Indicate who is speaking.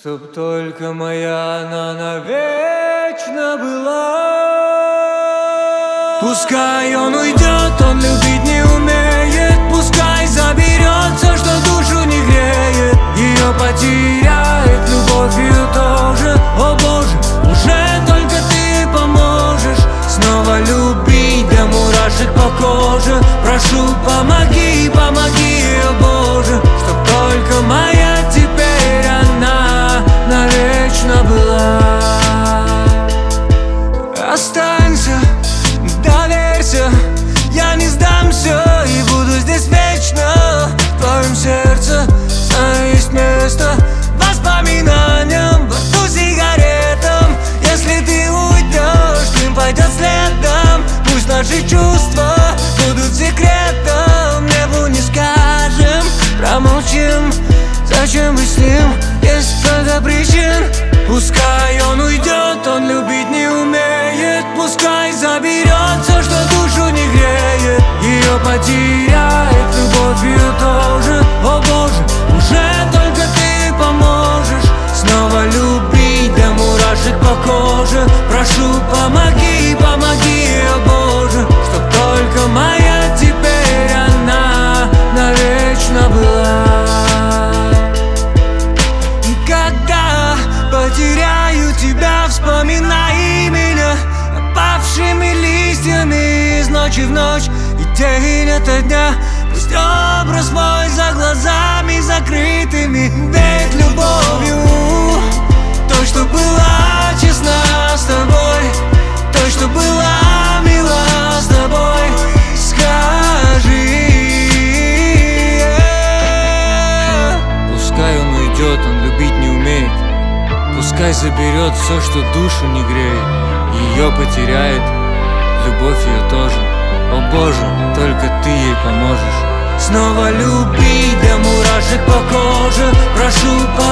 Speaker 1: Чтоб только моя она навечно была. Пускай он уйдет, он любить не умеет. Пускай заберет все, что душу не греет. Ее потеряет, любовь ее тоже. О Боже, уже только ты поможешь снова любить до мурашек по коже. Прошу, помоги, помоги, о Боже, чтоб только моя теперь она навечно была. Останься, доверься, я не сдамся и буду здесь вечно. В твоем сердце есть место воспоминаниям, во рту сигаретам. Если ты уйдешь, дым пойдет следом. Пусть наши чувства будут секретом. Небу не скажем, промолчим. Зачем быть с ним, есть столько причин. Пускай он уйдет, он любить не умеет. Пускай заберет все, что душу не греет. Ее потеряет, любовь ее тоже. О Боже, уже только ты поможешь снова любить до мурашек по коже. Прошу, помоги, помоги, о Боже, чтоб только моя теперь она навечно была. Когда потеряю тебя, вспоминай меня опавшими листьями из ночи в ночь и день ото дня. Пусть образ мой за глазами закрытыми веет любовью, той, что была честна с тобой, той, что была мила с тобой. Скажи, пускай он уйдет, он любить не умеет. Пускай заберет все, что душу не греет. Ее потеряет, любовь ее тоже. О Боже, только ты ей поможешь снова любить до мурашек по коже. Прошу,